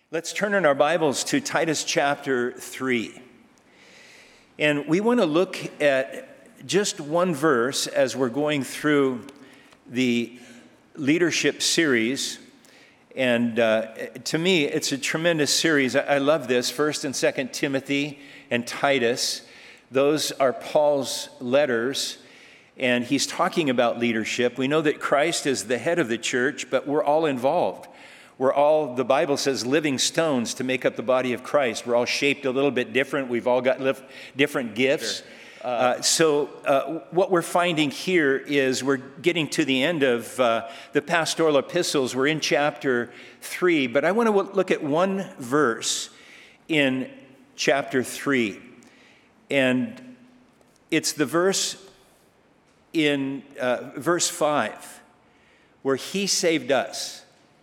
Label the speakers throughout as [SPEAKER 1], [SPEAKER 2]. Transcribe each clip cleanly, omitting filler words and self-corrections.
[SPEAKER 1] Let's turn in our Bibles to Titus chapter 3. And we want to look at just one verse as we're going through the leadership series. And to me, it's a tremendous series. I love this. 1st and 2nd Timothy and Titus. Those are Paul's letters. And he's talking about leadership. We know that Christ is the head of the church, but we're all involved. We're all, the Bible says, living stones to make up the body of Christ. We're all shaped a little bit different. We've all got different gifts. Sure. What we're finding here is we're getting to the end of the pastoral epistles. We're in chapter 3, but I want to look at one verse in chapter 3. And it's the verse in verse 5, where he saved us.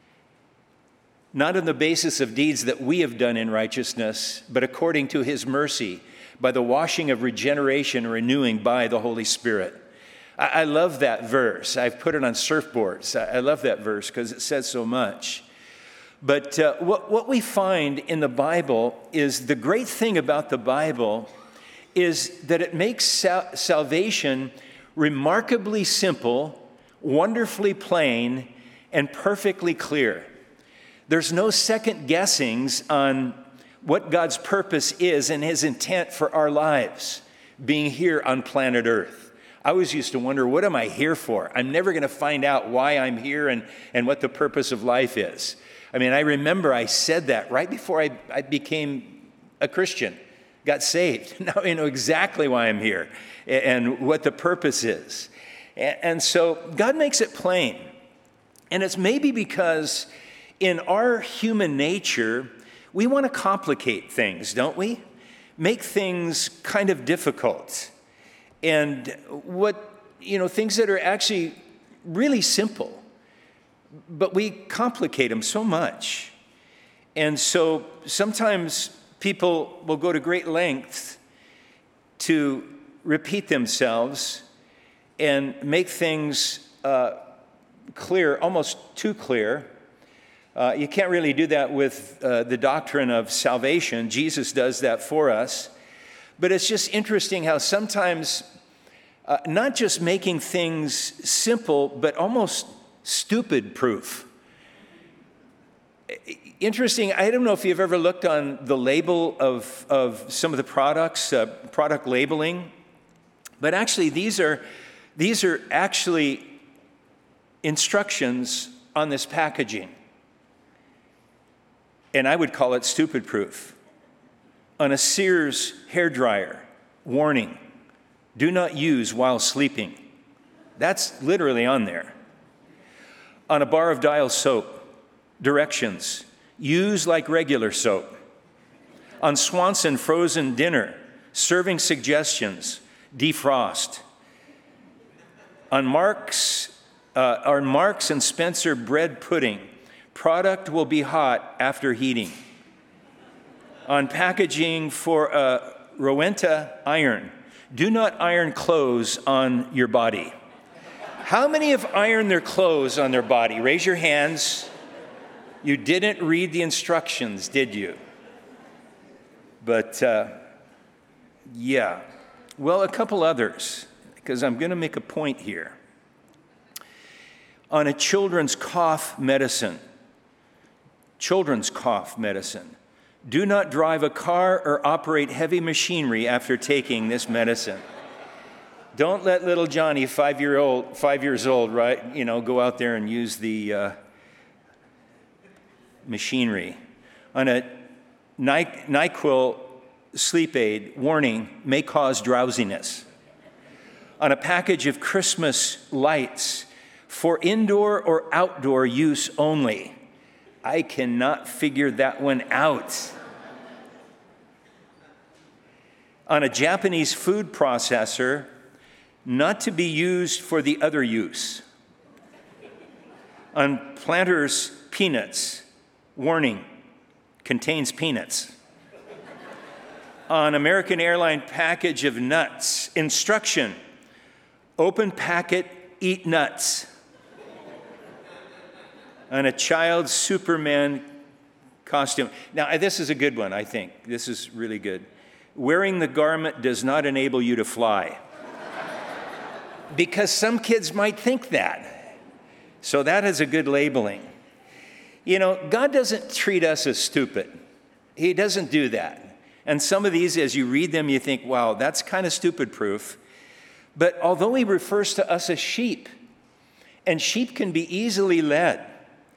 [SPEAKER 1] Not on the basis of deeds that we have done in righteousness, but according to his mercy, by the washing of regeneration and renewing by the Holy Spirit. I love that verse. I've put it on surfboards. I love that verse because it says so much. But what we find in the Bible is the great thing about the Bible is that it makes salvation remarkably simple, wonderfully plain, and perfectly clear. There's no second guessings on what God's purpose is and his intent for our lives being here on planet Earth. I always used to wonder, what am I here for? I'm never going to find out why I'm here and what the purpose of life is. I mean, I remember I said that right before I became a Christian, got saved. Now I know exactly why I'm here and what the purpose is. And so God makes it plain. And it's maybe because in our human nature, we want to complicate things, don't we? Make things kind of difficult. And things that are actually really simple, but we complicate them so much. And so sometimes people will go to great lengths to repeat themselves and make things clear, almost too clear. You can't really do that with the doctrine of salvation. Jesus does that for us. But it's just interesting how sometimes not just making things simple, but almost stupid proof. Interesting, I don't know if you've ever looked on the label of some of the products, product labeling, but actually these are actually instructions on this packaging. And I would call it stupid proof. On a Sears hairdryer, warning, do not use while sleeping. That's literally on there. On a bar of Dial soap, directions, use like regular soap. On Swanson frozen dinner, serving suggestions, defrost. On Marks and Spencer bread pudding, product will be hot after heating. On packaging for a Rowenta iron, do not iron clothes on your body. How many have ironed their clothes on their body? Raise your hands. You didn't read the instructions, did you? But, yeah. Well, a couple others, because I'm going to make a point here. On a children's cough medicine, do not drive a car or operate heavy machinery after taking this medicine. Don't let little Johnny, 5 years old, right, go out there and use the machinery. On a NyQuil sleep aid, warning, may cause drowsiness. On a package of Christmas lights, for indoor or outdoor use only. I cannot figure that one out. On a Japanese food processor, not to be used for the other use. On Planters peanuts, warning, contains peanuts. On American Airlines package of nuts, instruction, open packet, eat nuts. On a child Superman costume. Now, this is a good one, I think. This is really good. Wearing the garment does not enable you to fly. Because some kids might think that. So that is a good labeling. You know, God doesn't treat us as stupid. He doesn't do that. And some of these, as you read them, you think, wow, that's kind of stupid proof. But although he refers to us as sheep, and sheep can be easily led.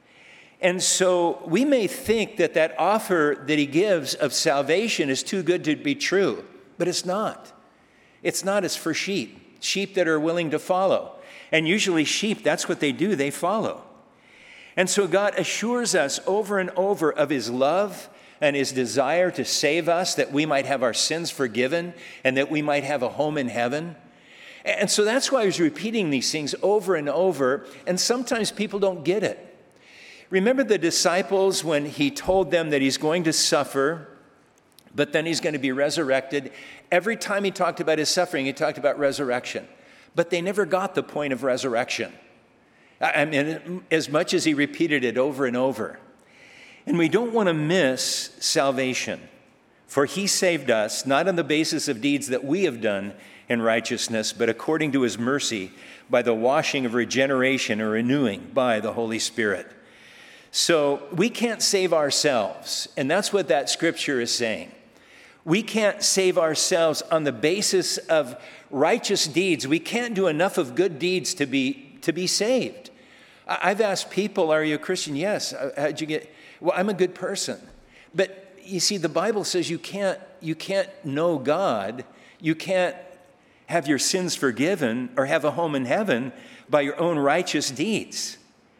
[SPEAKER 1] And so we may think that that offer that he gives of salvation is too good to be true, but it's not. It's not. It's for sheep that are willing to follow. And usually sheep, that's what they do, they follow. And so God assures us over and over of his love and his desire to save us, that we might have our sins forgiven and that we might have a home in heaven. And so that's why he's repeating these things over and over, and sometimes people don't get it. Remember the disciples when he told them that he's going to suffer, but then he's going to be resurrected? Every time he talked about his suffering, he talked about resurrection. But they never got the point of resurrection. I mean, as much as he repeated it over and over. And we don't want to miss salvation. For he saved us, not on the basis of deeds that we have done in righteousness, but according to his mercy, by the washing of regeneration or renewing by the Holy Spirit. So we can't save ourselves, and that's what that scripture is saying. We can't save ourselves on the basis of righteous deeds. We can't do enough of good deeds to be saved. I've asked people, are you a Christian? Yes. How'd you get? Well, I'm a good person. But you see, the Bible says you can't know God, you can't have your sins forgiven or have a home in heaven by your own righteous deeds.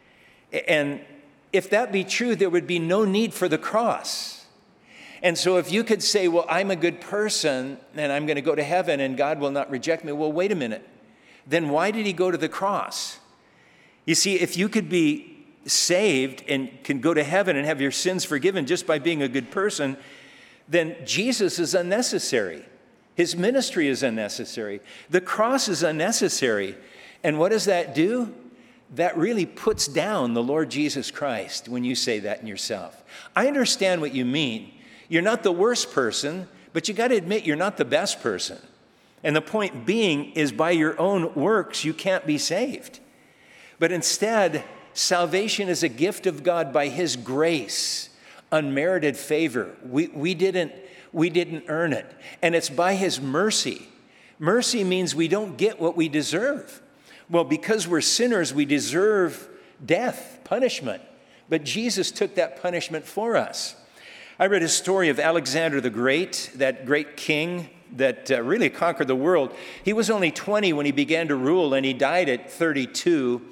[SPEAKER 1] And if that be true, there would be no need for the cross. And so if you could say, well, I'm a good person and I'm going to go to heaven and God will not reject me, well, wait a minute. Then why did he go to the cross? You see, if you could be saved and can go to heaven and have your sins forgiven just by being a good person, then Jesus is unnecessary. His ministry is unnecessary. The cross is unnecessary. And what does that do? That really puts down the Lord Jesus Christ when you say that in yourself. I understand what you mean. You're not the worst person, but you got to admit you're not the best person. And the point being is by your own works, you can't be saved. But instead, salvation is a gift of God by his grace, unmerited favor. We didn't earn it. And it's by his mercy. Mercy means we don't get what we deserve. Well, because we're sinners, we deserve death, punishment. But Jesus took that punishment for us. I read a story of Alexander the Great, that great king that really conquered the world. He was only 20 when he began to rule, and he died at 32.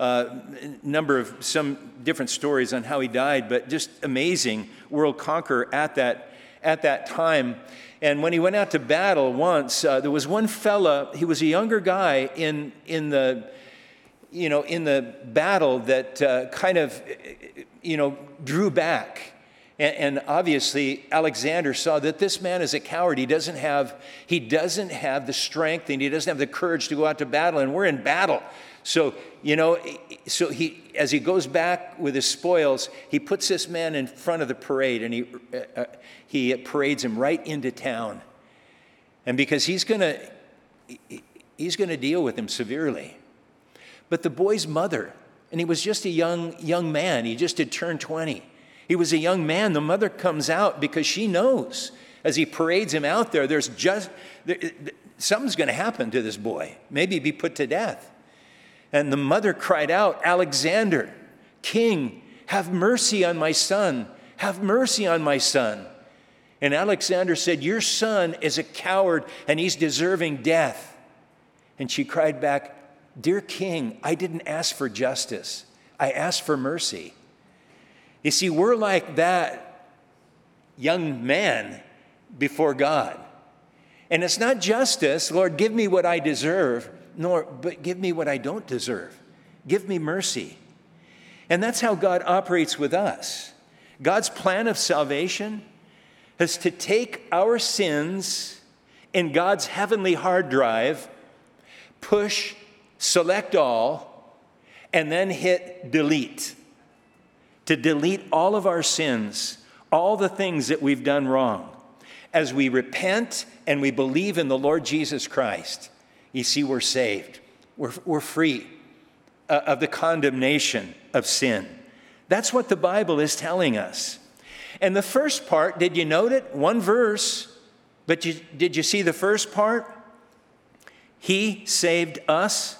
[SPEAKER 1] Number of some different stories on how he died, but just amazing world conqueror at that time. And when he went out to battle once, there was one fella. He was a younger guy in the battle that kind of drew back. And obviously, Alexander saw that this man is a coward. He doesn't have the strength, and he doesn't have the courage to go out to battle. And we're in battle. So he, as he goes back with his spoils, he puts this man in front of the parade, and he parades him right into town. And because he's going to deal with him severely. But the boy's mother, and he was just a young man. He just had turned 20. He was a young man. The mother comes out because she knows as he parades him out there, something's going to happen to this boy. Maybe be put to death. And the mother cried out, Alexander, King, have mercy on my son. Have mercy on my son. And Alexander said, your son is a coward and he's deserving death. And she cried back, dear king, I didn't ask for justice. I asked for mercy. You see, we're like that young man before God. And it's not justice, Lord, give me what I deserve, but give me what I don't deserve. Give me mercy. And that's how God operates with us. God's plan of salvation is to take our sins in God's heavenly hard drive, push, select all, and then hit delete. To delete all of our sins, all the things that we've done wrong. As we repent and we believe in the Lord Jesus Christ, you see, we're saved. We're free of the condemnation of sin. That's what the Bible is telling us. And the first part, did you note it? One verse, but did you see the first part? He saved us.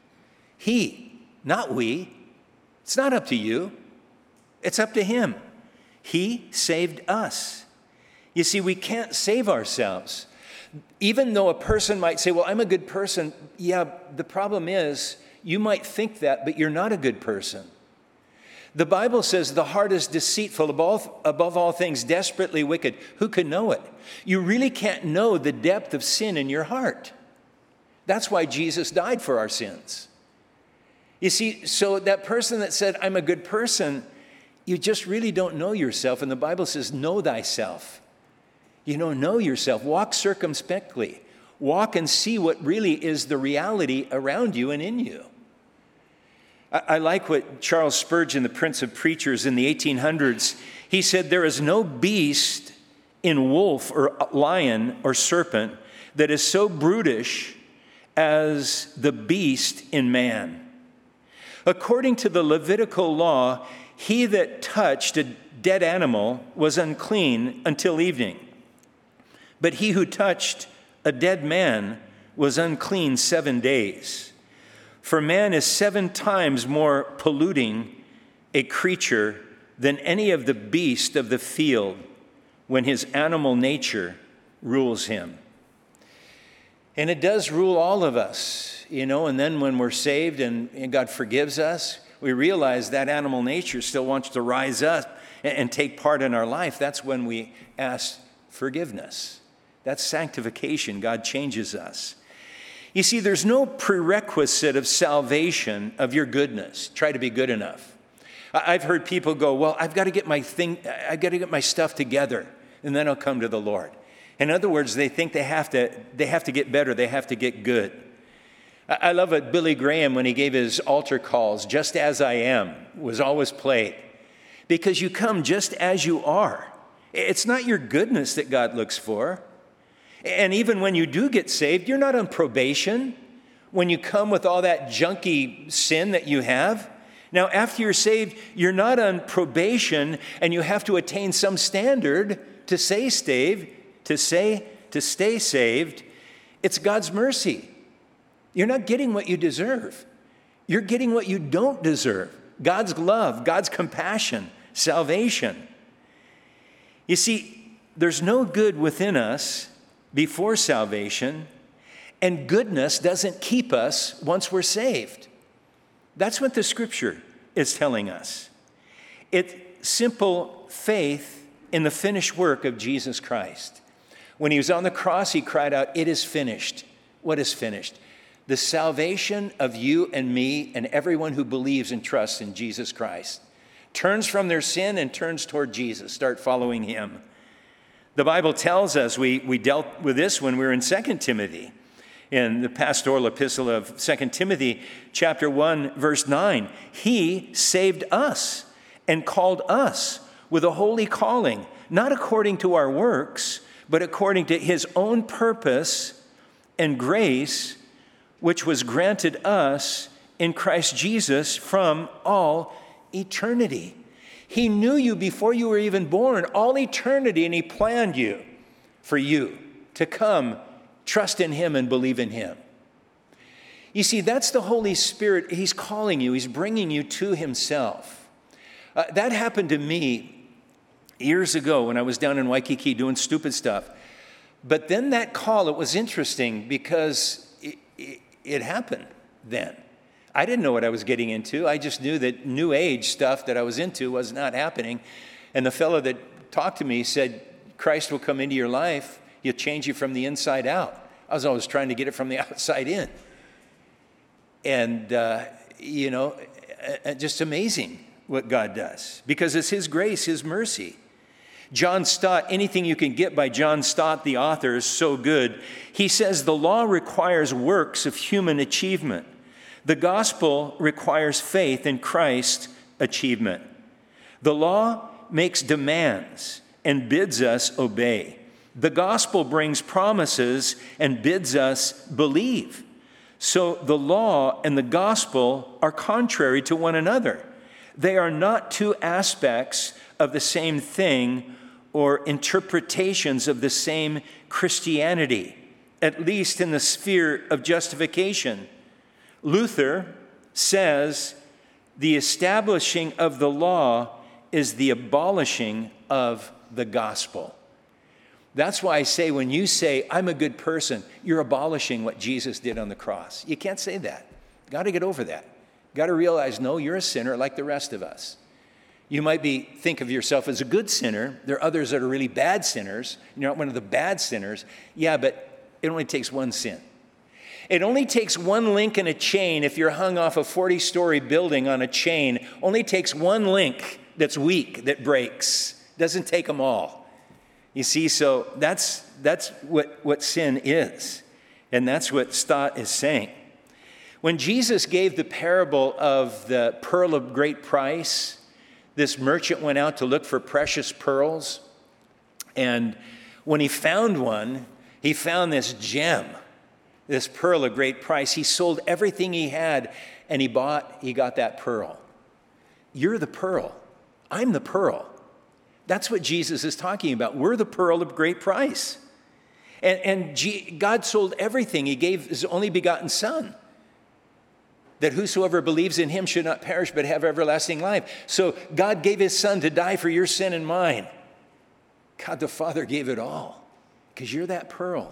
[SPEAKER 1] He, not we. It's not up to you. It's up to him. He saved us. You see, we can't save ourselves. Even though a person might say, well, I'm a good person. Yeah, the problem is you might think that, but you're not a good person. The Bible says the heart is deceitful, above all things, desperately wicked. Who can know it? You really can't know the depth of sin in your heart. That's why Jesus died for our sins. You see, so that person that said, I'm a good person, you just really don't know yourself. And the Bible says, know thyself. You know yourself. Walk circumspectly. Walk and see what really is the reality around you and in you. I like what Charles Spurgeon, the Prince of Preachers in the 1800s, he said, there is no beast in wolf or lion or serpent that is so brutish as the beast in man. According to the Levitical law, he that touched a dead animal was unclean until evening. But he who touched a dead man was unclean 7 days. For man is 7 times more polluting a creature than any of the beasts of the field when his animal nature rules him. And it does rule all of us, and then when we're saved and God forgives us, we realize that animal nature still wants to rise up and take part in our life. That's when we ask forgiveness. That's sanctification. God changes us. You see, there's no prerequisite of salvation of your goodness. Try to be good enough. I've heard people go, well, I've got to get my stuff together, and then I'll come to the Lord. In other words, they think they have to get better, they have to get good. I love it, Billy Graham, when he gave his altar calls, Just As I Am, was always played. Because you come just as you are. It's not your goodness that God looks for. And even when you do get saved, you're not on probation. When you come with all that junky sin that you have. Now, after you're saved, you're not on probation and you have to attain some standard to stay saved. It's God's mercy. You're not getting what you deserve. You're getting what you don't deserve. God's love, God's compassion, salvation. You see, there's no good within us before salvation, and goodness doesn't keep us once we're saved. That's what the scripture is telling us. It's simple faith in the finished work of Jesus Christ. When he was on the cross, he cried out, "It is finished." What is finished? The salvation of you and me and everyone who believes and trusts in Jesus Christ. Turns from their sin and turns toward Jesus. Start following him. The Bible tells us, we dealt with this when we were in 2 Timothy. In the pastoral epistle of 2 Timothy, chapter 1, verse 9. He saved us and called us with a holy calling, not according to our works, but according to his own purpose and grace, which was granted us in Christ Jesus from all eternity. He knew you before you were even born, all eternity, and he planned for you to come, trust in him and believe in him. You see, that's the Holy Spirit. He's calling you. He's bringing you to himself. That happened to me years ago when I was down in Waikiki doing stupid stuff. But then that call, it was interesting because it happened then. I didn't know what I was getting into. I just knew that New Age stuff that I was into was not happening. And the fellow that talked to me said, Christ will come into your life. He'll change you from the inside out. I was always trying to get it from the outside in. And, just amazing what God does. Because it's his grace, his mercy. John Stott, anything you can get by John Stott, the author, is so good. He says the law requires works of human achievement. The gospel requires faith in Christ's achievement. The law makes demands and bids us obey. The gospel brings promises and bids us believe. So the law and the gospel are contrary to one another. They are not two aspects of the same thing or interpretations of the same Christianity, at least in the sphere of justification. Luther says the establishing of the law is the abolishing of the gospel. That's why I say when you say, I'm a good person, you're abolishing what Jesus did on the cross. You can't say that. Got to get over that. Got to realize, no, you're a sinner like the rest of us. You might think of yourself as a good sinner. There are others that are really bad sinners. You're not one of the bad sinners. Yeah, but it only takes one sin. It only takes one link in a chain. If you're hung off a 40-story building on a chain, only takes one link that's weak, that breaks. Doesn't take them all. You see, so that's what sin is. And that's what Stott is saying. When Jesus gave the parable of the pearl of great price, this merchant went out to look for precious pearls. And when he found one, he found this gem, this pearl of great price. He sold everything he had and he got that pearl. You're the pearl. I'm the pearl. That's what Jesus is talking about. We're the pearl of great price. And God sold everything. He gave his only begotten Son, that whosoever believes in him should not perish but have everlasting life. So God gave his Son to die for your sin and mine. God the Father gave it all because you're that pearl.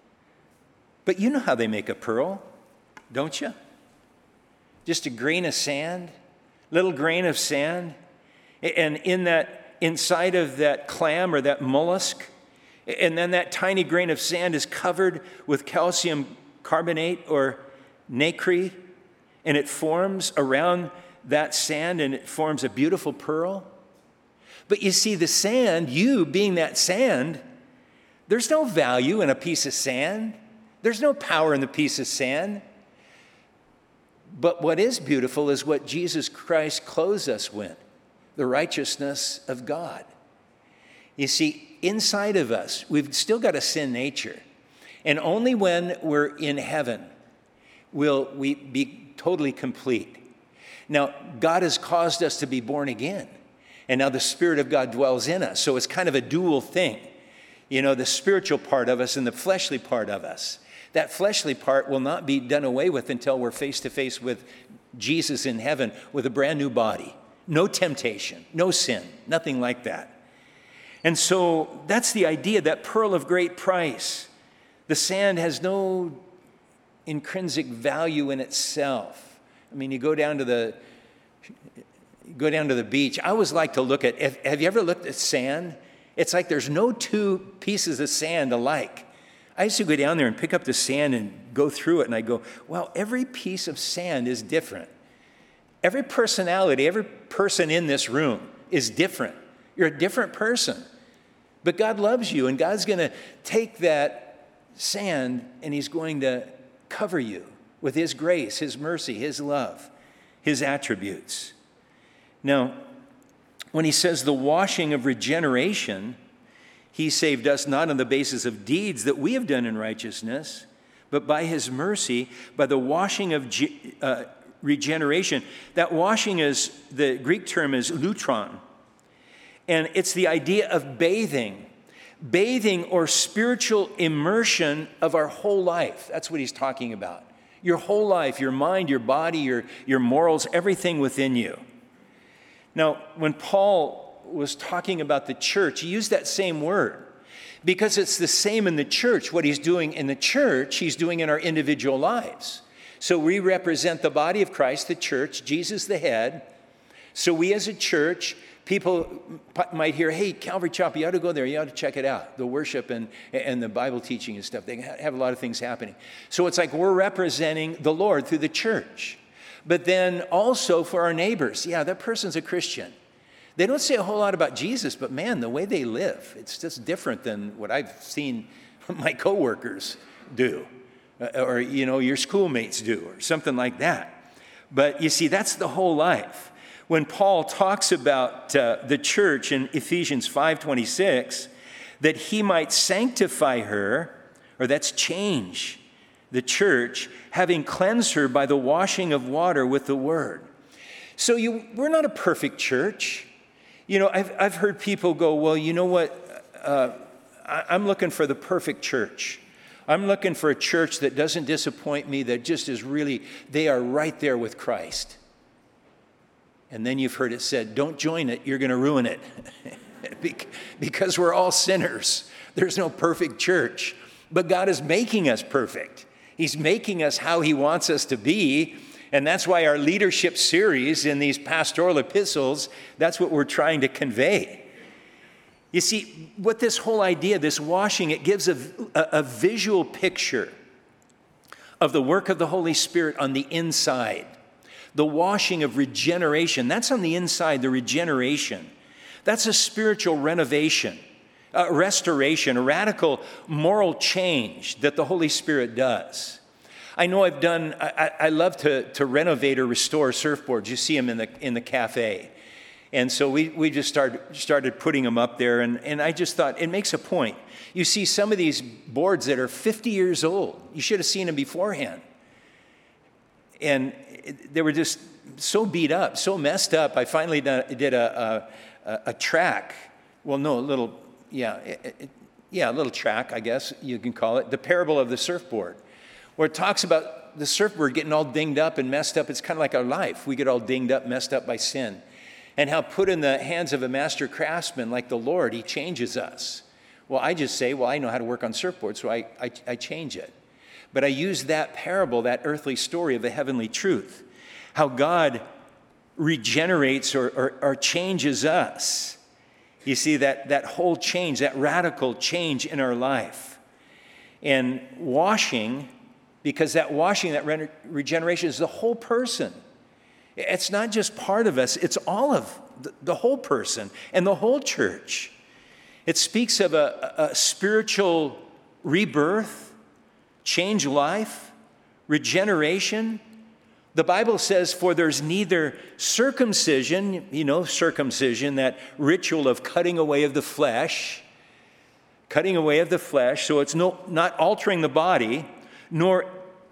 [SPEAKER 1] But you know how they make a pearl, don't you? Just a grain of sand, little grain of sand. And inside of that clam or that mollusk, and then that tiny grain of sand is covered with calcium carbonate or nacre, and it forms around that sand and it forms a beautiful pearl. But you see, the sand, you being that sand, there's no value in a piece of sand. There's no power in the piece of sand. But what is beautiful is what Jesus Christ clothes us with, the righteousness of God. You see, inside of us, we've still got a sin nature. And only when we're in heaven will we be totally complete. Now, God has caused us to be born again. And now the Spirit of God dwells in us. So it's kind of a dual thing. You know, the spiritual part of us and the fleshly part of us. That fleshly part will not be done away with until we're face to face with Jesus in heaven with a brand new body. No temptation, no sin, nothing like that. And so that's the idea, that pearl of great price. The sand has no intrinsic value in itself. I mean, you go down to the beach. I always like to look at, have you ever looked at sand? It's like there's no two pieces of sand alike. I used to go down there and pick up the sand and go through it, and I go, wow, every piece of sand is different. Every personality, every person in this room is different. You're a different person. But God loves you, and God's going to take that sand, and he's going to cover you with his grace, his mercy, his love, his attributes. Now, when he says the washing of regeneration, he saved us not on the basis of deeds that we have done in righteousness, but by his mercy, by the washing of regeneration. That washing is, the Greek term is lutron. And it's the idea of bathing or spiritual immersion of our whole life. That's what he's talking about. Your whole life, your mind, your body, your morals, everything within you. Now, when Paul was talking about the church, he used that same word because it's the same in the church. What he's doing in the church, he's doing in our individual lives. So we represent the body of Christ, the church, Jesus the head. So we as a church, people might hear, hey, Calvary Chapel, you ought to go there. You ought to check it out. The worship and the Bible teaching and stuff. They have a lot of things happening. So it's like we're representing the Lord through the church. But then also for our neighbors. Yeah, that person's a Christian. They don't say a whole lot about Jesus, but man, the way they live, it's just different than what I've seen my coworkers do. Or, you know, your schoolmates do, or something like that. But you see, that's the whole life. when Paul talks about the church in Ephesians 5:26, that he might sanctify her, or that's change the church, having cleansed her by the washing of water with the word. So we're not a perfect church. I've heard people go, well, you know what? I'm looking for the perfect church. I'm looking for a church that doesn't disappoint me, that just is really, they are right there with Christ. And then you've heard it said, don't join it, you're going to ruin it. Because we're all sinners. There's no perfect church. But God is making us perfect. He's making us how he wants us to be. And that's why our leadership series in these pastoral epistles, that's what we're trying to convey. You see, what this whole idea, this washing, it gives a visual picture of the work of the Holy Spirit on the inside. The washing of regeneration, that's on the inside, the regeneration. That's a spiritual renovation, restoration, a radical moral change that the Holy Spirit does. I know I love to renovate or restore surfboards. You see them in the cafe. And so we just started putting them up there, and I just thought, it makes a point. You see some of these boards that are 50 years old. You should have seen them beforehand. And they were just so beat up, so messed up. I finally did a track. Well, no, a little track, I guess you can call it. The parable of the surfboard, where it talks about the surfboard getting all dinged up and messed up. It's kind of like our life. We get all dinged up, messed up by sin. And how put in the hands of a master craftsman like the Lord, he changes us. Well, I just say, I know how to work on surfboards, so I change it. But I use that parable, that earthly story of the heavenly truth, how God regenerates or changes us. You see, that whole change, that radical change in our life. And washing, because that washing, that regeneration is the whole person. It's not just part of us, it's all of the whole person and the whole church. It speaks of a spiritual rebirth, change life, regeneration. The Bible says, for there's neither circumcision, circumcision, that ritual of cutting away of the flesh, so it's not altering the body, nor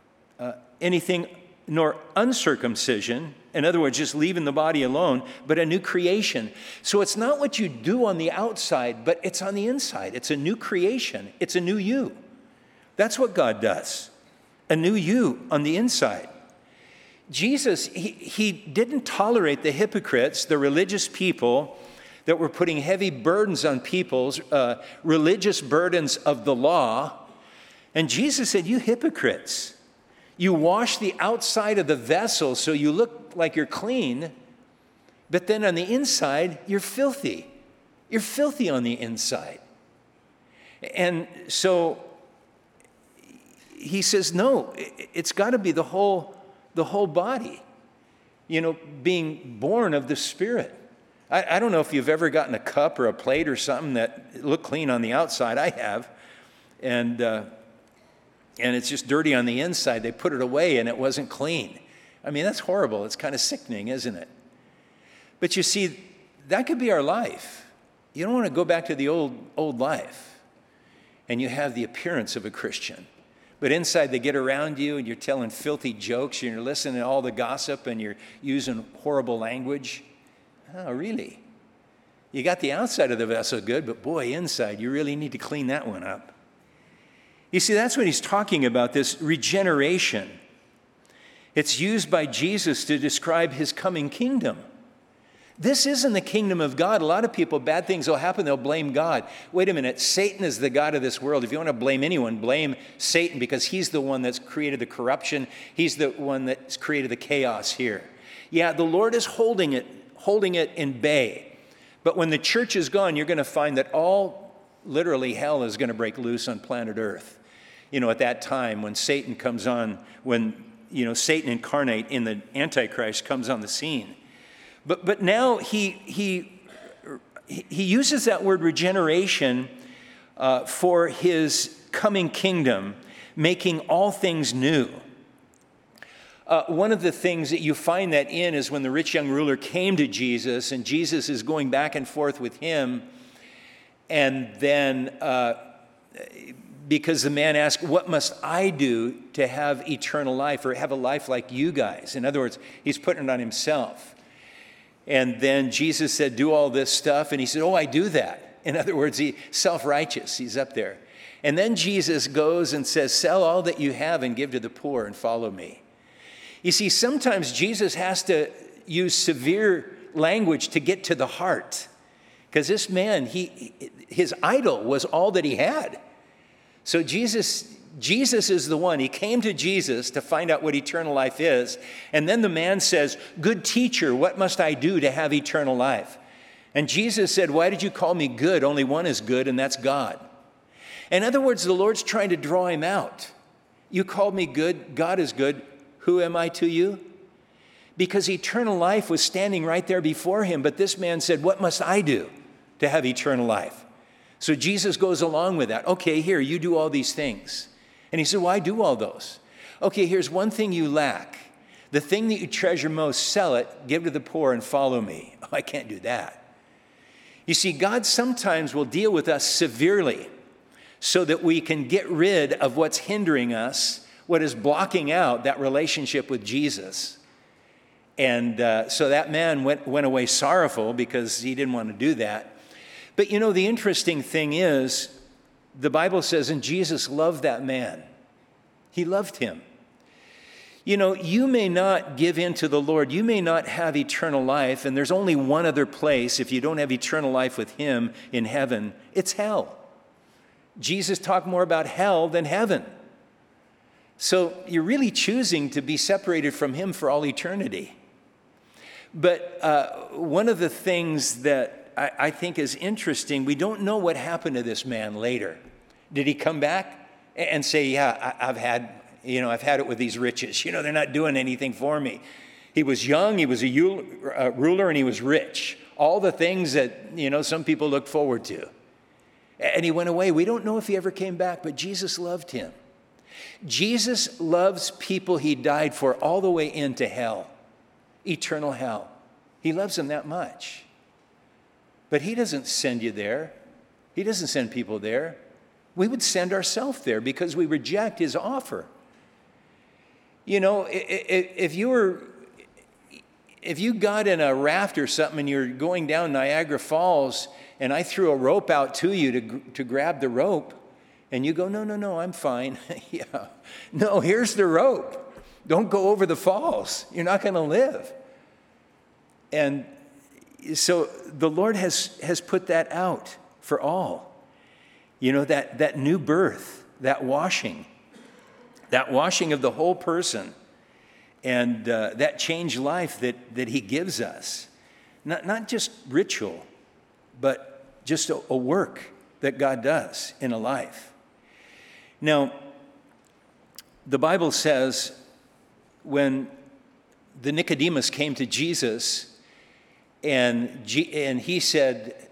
[SPEAKER 1] uncircumcision, in other words, just leaving the body alone, but a new creation. So it's not what you do on the outside, but it's on the inside. It's a new creation. It's a new you. That's what God does. A new you on the inside. Jesus, he didn't tolerate the hypocrites, the religious people that were putting heavy burdens on people's religious burdens of the law. And Jesus said, you hypocrites, you wash the outside of the vessel so you look like you're clean, but then on the inside, you're filthy. You're filthy on the inside. And so he says, no, it's got to be the whole body, being born of the Spirit. I don't know if you've ever gotten a cup or a plate or something that looked clean on the outside. I have. And it's just dirty on the inside. They put it away and it wasn't clean. I mean, that's horrible. It's kind of sickening, isn't it? But you see, that could be our life. You don't want to go back to the old life. And you have the appearance of a Christian. But inside they get around you and you're telling filthy jokes and you're listening to all the gossip and you're using horrible language. Oh, really? You got the outside of the vessel good, but boy, inside you really need to clean that one up. You see, that's what he's talking about, this regeneration. It's used by Jesus to describe his coming kingdom. This isn't the kingdom of God. A lot of people, bad things will happen, they'll blame God. Wait a minute, Satan is the god of this world. If you want to blame anyone, blame Satan, because he's the one that's created the corruption. He's the one that's created the chaos here. Yeah, the Lord is holding it in bay. But when the church is gone, you're going to find that literally hell is going to break loose on planet Earth. At that time when Satan comes on, when Satan incarnate in the Antichrist comes on the scene. But now he uses that word regeneration for his coming kingdom, making all things new. One of the things that you find that in is when the rich young ruler came to Jesus, and Jesus is going back and forth with him, and then because the man asked, what must I do to have eternal life or have a life like you guys? In other words, he's putting it on himself. And then Jesus said, do all this stuff. And he said, oh, I do that. In other words, he's self-righteous. He's up there. And then Jesus goes and says, sell all that you have and give to the poor and follow me. You see, sometimes Jesus has to use severe language to get to the heart. Because this man, his idol was all that he had. So Jesus is the one. He came to Jesus to find out what eternal life is. And then the man says, good teacher, what must I do to have eternal life? And Jesus said, why did you call me good? Only one is good, and that's God. In other words, the Lord's trying to draw him out. You called me good. God is good. Who am I to you? Because eternal life was standing right there before him. But this man said, what must I do to have eternal life? So Jesus goes along with that. Okay, here, you do all these things. And he said, well, I do all those. Okay, here's one thing you lack. The thing that you treasure most, sell it, give to the poor, and follow me. Oh, I can't do that. You see, God sometimes will deal with us severely so that we can get rid of what's hindering us, what is blocking out that relationship with Jesus. And so that man went away sorrowful because he didn't want to do that. But you know, the interesting thing is, the Bible says, and Jesus loved that man. He loved him. You know, you may not give in to the Lord. You may not have eternal life. And there's only one other place, if you don't have eternal life with him in heaven, it's hell. Jesus talked more about hell than heaven. So you're really choosing to be separated from him for all eternity. But one of the things that I think is interesting, we don't know what happened to this man later. Did he come back and say, yeah, I've had it with these riches. You know, they're not doing anything for me. He was young, he was a ruler, and he was rich. All the things that, you know, some people look forward to. And he went away. We don't know if he ever came back, but Jesus loved him. Jesus loves people he died for all the way into hell, eternal hell. He loves them that much. But he doesn't send you there. He doesn't send people there. We would send ourselves there because we reject his offer. You know, if you got in a raft or something and you're going down Niagara Falls and I threw a rope out to you to grab the rope and you go, no, I'm fine. Yeah. No, here's the rope. Don't go over the falls. You're not going to live. And so the Lord has put that out for all. You know, that new birth, that washing of the whole person, and that changed life that he gives us. Not just ritual, but just a work that God does in a life. Now, the Bible says when the Nicodemus came to Jesus, and he said,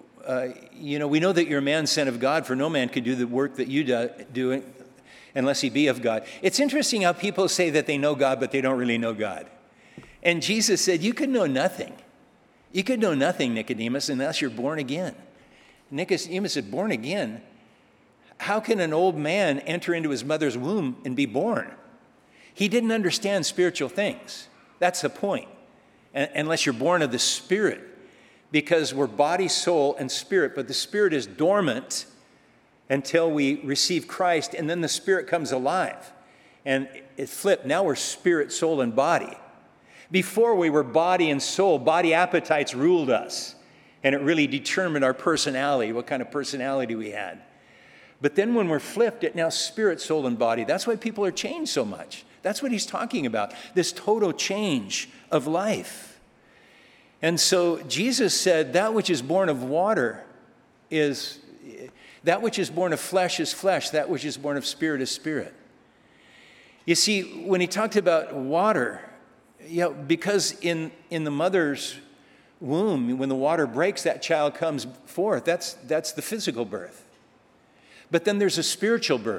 [SPEAKER 1] we know that you're a man sent of God, for no man could do the work that you do unless he be of God. It's interesting how people say that they know God, but they don't really know God. And Jesus said, you could know nothing. You could know nothing, Nicodemus, unless you're born again. Nicodemus said, born again? How can an old man enter into his mother's womb and be born? He didn't understand spiritual things. That's the point. Unless you're born of the Spirit, because we're body, soul, and spirit, but the Spirit is dormant until we receive Christ, and then the Spirit comes alive. And it flipped. Now we're spirit, soul, and body. Before we were body and soul, body appetites ruled us, and it really determined our personality, what kind of personality we had. But then when we're flipped, it now spirit, soul, and body. That's why people are changed so much. That's what he's talking about, this total change of life. And so Jesus said, that which is born of water is, that which is born of flesh is flesh, that which is born of spirit is spirit. You see, when he talked about water, because in the mother's womb, when the water breaks, that child comes forth. That's the physical birth. But then there's a spiritual birth.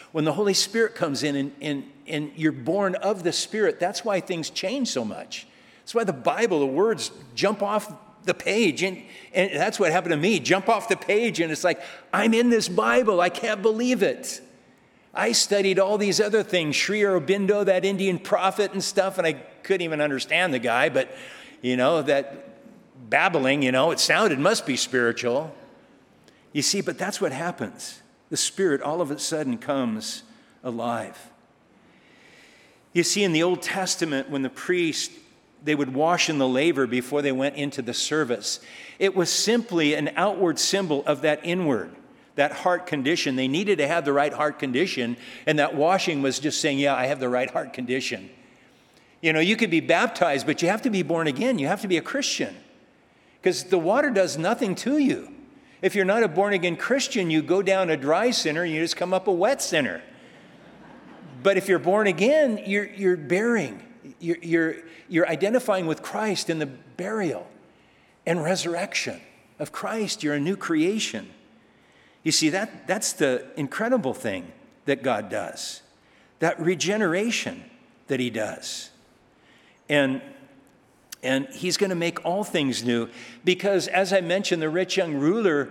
[SPEAKER 1] When the Holy Spirit comes in and you're born of the Spirit, that's why things change so much. That's why the Bible, the words jump off the page. And that's what happened to me. Jump off the page and it's like, I'm in this Bible. I can't believe it. I studied all these other things, Sri Aurobindo, that Indian prophet and stuff, and I couldn't even understand the guy, but, that babbling, it must be spiritual. You see, but that's what happens. The Spirit all of a sudden comes alive. You see, in the Old Testament, when the priest, they would wash in the laver before they went into the service, it was simply an outward symbol of that inward, that heart condition. They needed to have the right heart condition, and that washing was just saying, yeah, I have the right heart condition. You could be baptized, but you have to be born again. You have to be a Christian, because the water does nothing to you. If you're not a born-again Christian, you go down a dry sinner and you just come up a wet sinner. But if you're born again, you're bearing, you're identifying with Christ in the burial and resurrection of Christ. You're a new creation. You see, that's the incredible thing that God does, that regeneration that he does. And he's going to make all things new because, as I mentioned, the rich young ruler,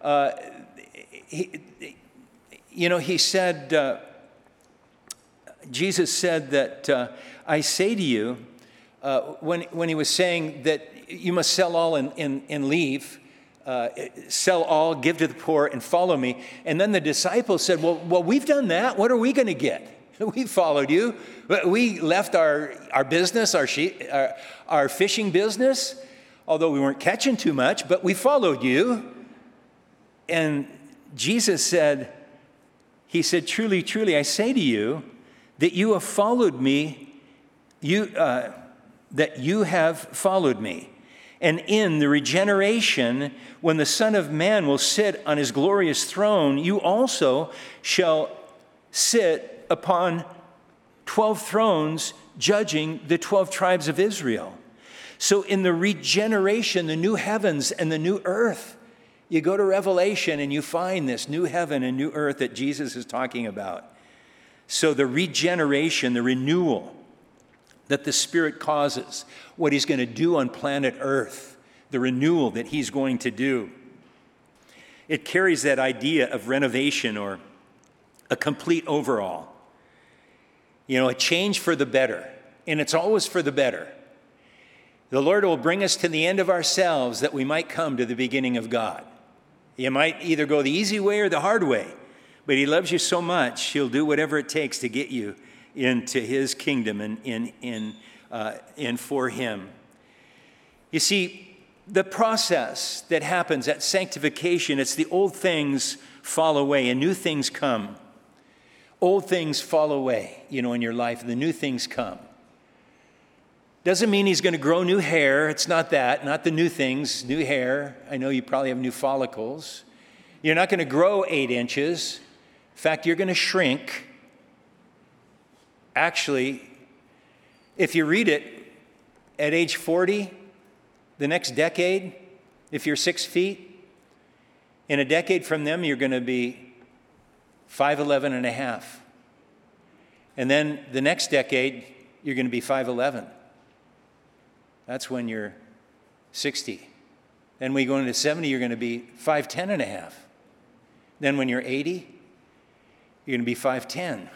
[SPEAKER 1] he said, Jesus said that, I say to you, when he was saying that you must sell all and leave, sell all, give to the poor, and follow me. And then the disciples said, well, we've done that. What are we going to get? We followed you. We left our business, our fishing business, although we weren't catching too much, but we followed you. And Jesus said, truly, truly, I say to you that you have followed me, that you have followed me. And in the regeneration, when the Son of Man will sit on his glorious throne, you also shall sit upon 12 thrones, judging the 12 tribes of Israel. So in the regeneration, the new heavens and the new earth, you go to Revelation and you find this new heaven and new earth that Jesus is talking about. So the regeneration, the renewal that the Spirit causes, what he's going to do on planet Earth, the renewal that he's going to do, it carries that idea of renovation or a complete overhaul. A change for the better, and it's always for the better. The Lord will bring us to the end of ourselves that we might come to the beginning of God. You might either go the easy way or the hard way, but he loves you so much, he'll do whatever it takes to get you into his kingdom and for him. You see, the process that happens at sanctification, it's the old things fall away and new things come. Old things fall away, in your life, and the new things come. Doesn't mean he's going to grow new hair. It's not that, not the new things, new hair. I know you probably have new follicles. You're not going to grow 8 inches. In fact, you're going to shrink. Actually, if you read it, at age 40, the next decade, if you're 6 feet, in a decade from them, you're going to be 5'11 and a half. And then the next decade, you're going to be 5'11. That's when you're 60. Then when you go into 70, you're going to be 5'10 and a half. Then when you're 80, you're going to be 5'10.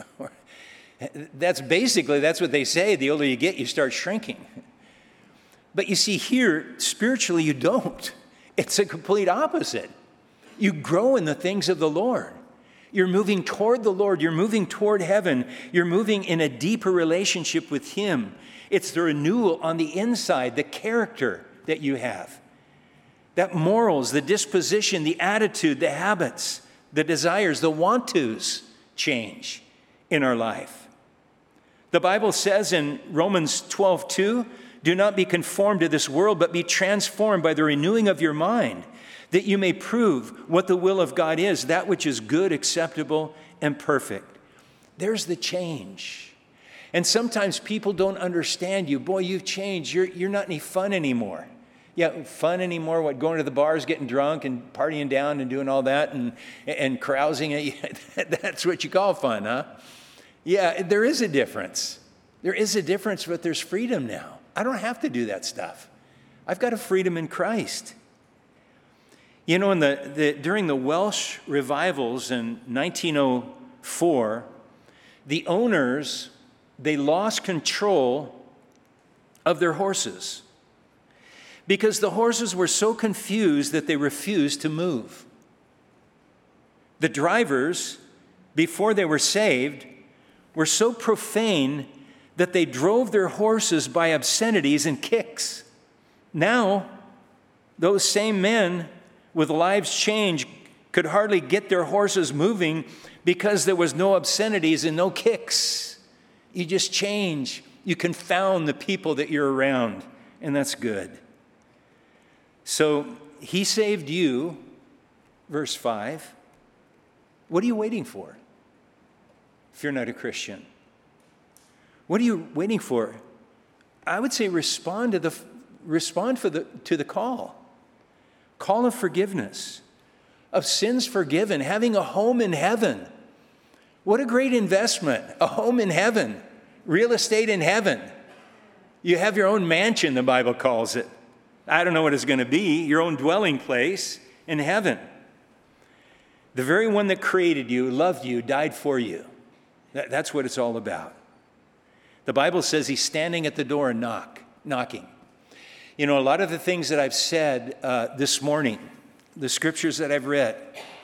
[SPEAKER 1] That's what they say. The older you get, you start shrinking. But you see here, spiritually, you don't. It's a complete opposite. You grow in the things of the Lord. You're moving toward the Lord. You're moving toward heaven. You're moving in a deeper relationship with him. It's the renewal on the inside, the character that you have. That morals, the disposition, the attitude, the habits, the desires, the want-tos change in our life. The Bible says in Romans 12:2, do not be conformed to this world, but be transformed by the renewing of your mind, that you may prove what the will of God is, that which is good, acceptable, and perfect. There's the change. And sometimes people don't understand you. Boy, you've changed. You're not any fun anymore. Yeah, fun anymore? What, going to the bars, getting drunk and partying down and doing all that and carousing? That's what you call fun, huh? Yeah, there is a difference. There is a difference, but there's freedom now. I don't have to do that stuff. I've got a freedom in Christ. You know, during the Welsh revivals in 1904, the owners, they lost control of their horses because the horses were so confused that they refused to move. The drivers, before they were saved, were so profane that they drove their horses by obscenities and kicks. Now, those same men with lives changed could hardly get their horses moving because there was no obscenities and no kicks. You just change. You confound the people that you're around, and that's good. So he saved you, verse 5. What are you waiting for if you're not a Christian? What are you waiting for? I would say respond to the call. Call of forgiveness, of sins forgiven, having a home in heaven. What a great investment, a home in heaven, real estate in heaven. You have your own mansion, the Bible calls it. I don't know what it's going to be, your own dwelling place in heaven. The very one that created you, loved you, died for you. That's what it's all about. The Bible says he's standing at the door and knocking. You know, a lot of the things that I've said this morning, the scriptures that I've read,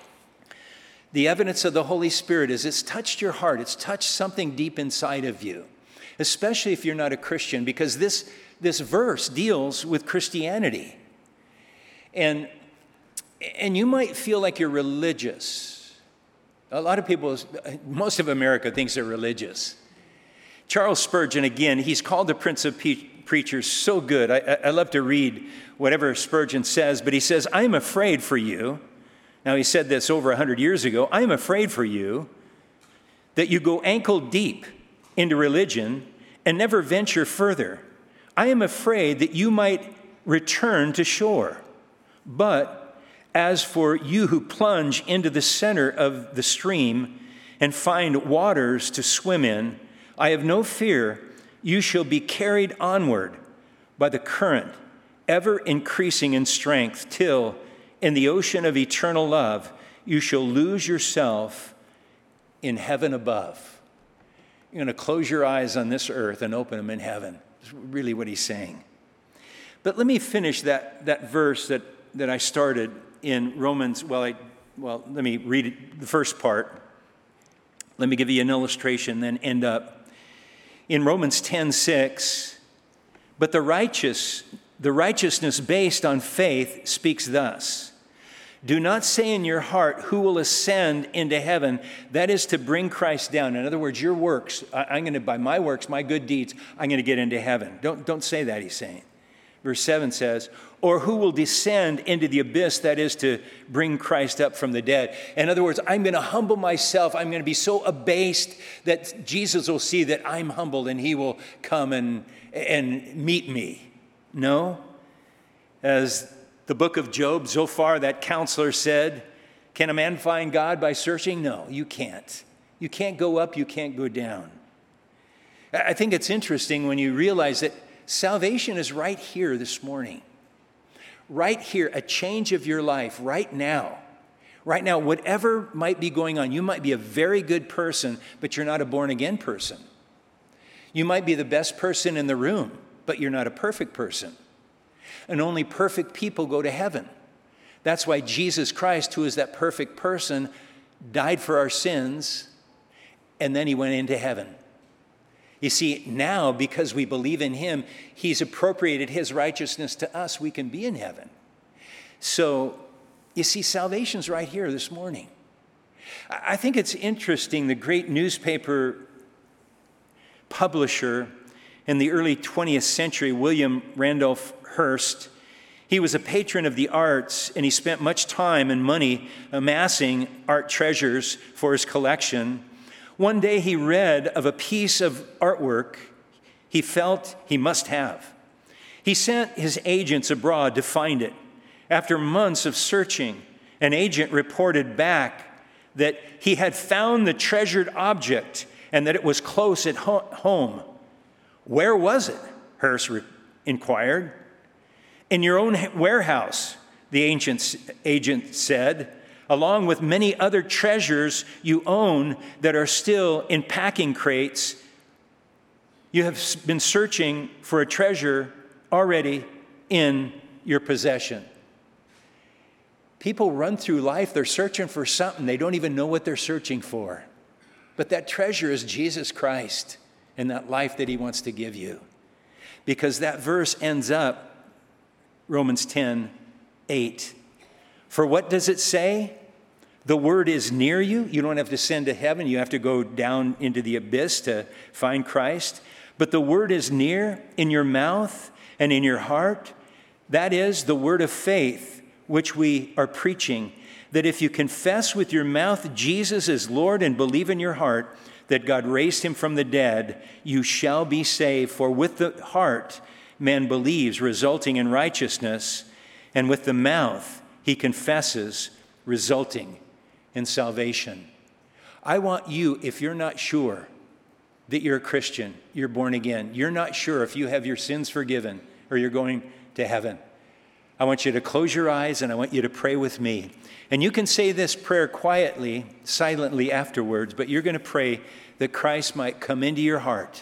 [SPEAKER 1] the evidence of the Holy Spirit is it's touched your heart. It's touched something deep inside of you, especially if you're not a Christian, because this verse deals with Christianity. And you might feel like you're religious. A lot of people, most of America thinks they're religious. Charles Spurgeon, again, he's called the Prince of Preachers, so good. I love to read whatever Spurgeon says, but he says, I am afraid for you. Now, he said this over 100 years ago. I am afraid for you that you go ankle deep into religion and never venture further. I am afraid that you might return to shore. But as for you who plunge into the center of the stream and find waters to swim in, I have no fear. You shall be carried onward by the current, ever increasing in strength, till in the ocean of eternal love, you shall lose yourself in heaven above. You're going to close your eyes on this earth and open them in heaven. That's really what he's saying. But let me finish that verse that I started in Romans. Let me read it, the first part. Let me give you an illustration, then end up. In Romans 10:6, but the righteousness based on faith speaks thus. Do not say in your heart, who will ascend into heaven? That is to bring Christ down. In other words, your works, by my works, my good deeds, I'm going to get into heaven. Don't say that, he's saying. Verse 7 says, or who will descend into the abyss, that is to bring Christ up from the dead. In other words, I'm going to humble myself. I'm going to be so abased that Jesus will see that I'm humbled and he will come and meet me. No. As the book of Job, Zophar, that counselor, said, can a man find God by searching? No, you can't. You can't go up, you can't go down. I think it's interesting when you realize that salvation is right here this morning. Right here, a change of your life right now. Right now, whatever might be going on, you might be a very good person, but you're not a born-again person. You might be the best person in the room, but you're not a perfect person. And only perfect people go to heaven. That's why Jesus Christ, who is that perfect person, died for our sins, and then he went into heaven. You see, now, because we believe in him, he's appropriated his righteousness to us. We can be in heaven. So, you see, salvation's right here this morning. I think it's interesting, the great newspaper publisher in the early 20th century, William Randolph Hearst, he was a patron of the arts, and he spent much time and money amassing art treasures for his collection. One day he read of a piece of artwork he felt he must have. He sent his agents abroad to find it. After months of searching, an agent reported back that he had found the treasured object and that it was close at home. Where was it? Hearst inquired. In your own warehouse, the agent said, along with many other treasures you own that are still in packing crates. You have been searching for a treasure already in your possession. People run through life, they're searching for something. They don't even know what they're searching for. But that treasure is Jesus Christ and that life that he wants to give you. Because that verse ends up, Romans 10:8. For what does it say? The word is near you. You don't have to send to heaven. You have to go down into the abyss to find Christ. But the word is near, in your mouth and in your heart. That is the word of faith, which we are preaching, that if you confess with your mouth Jesus is Lord and believe in your heart that God raised him from the dead, you shall be saved. For with the heart man believes, resulting in righteousness, and with the mouth he confesses, resulting in salvation. I want you, if you're not sure that you're a Christian, you're born again, you're not sure if you have your sins forgiven or you're going to heaven, I want you to close your eyes and I want you to pray with me. And you can say this prayer quietly, silently afterwards, but you're going to pray that Christ might come into your heart,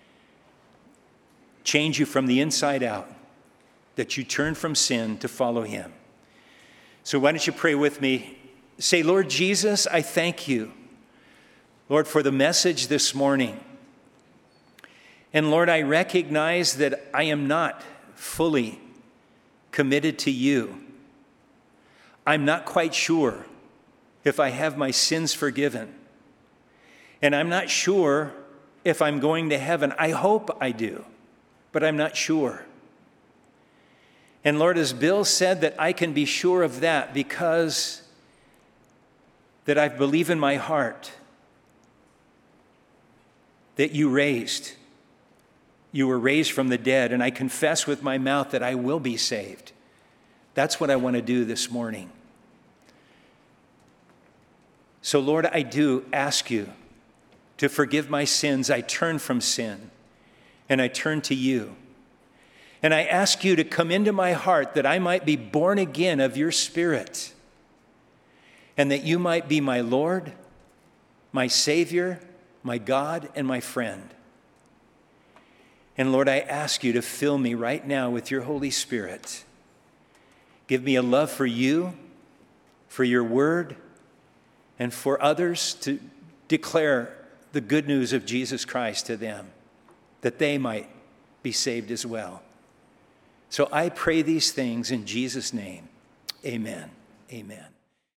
[SPEAKER 1] change you from the inside out, that you turn from sin to follow him. So why don't you pray with me? Say, Lord Jesus, I thank you, Lord, for the message this morning. And Lord, I recognize that I am not fully committed to you. I'm not quite sure if I have my sins forgiven. And I'm not sure if I'm going to heaven. I hope I do, but I'm not sure. And Lord, as Bill said, that I can be sure of that because that I believe in my heart that you were raised from the dead, and I confess with my mouth that I will be saved. That's what I want to do this morning. So Lord, I do ask you to forgive my sins. I turn from sin and I turn to you. And I ask you to come into my heart that I might be born again of your Spirit and that you might be my Lord, my Savior, my God, and my friend. And Lord, I ask you to fill me right now with your Holy Spirit. Give me a love for you, for your word, and for others to declare the good news of Jesus Christ to them, that they might be saved as well. So I pray these things in Jesus' name. Amen. Amen.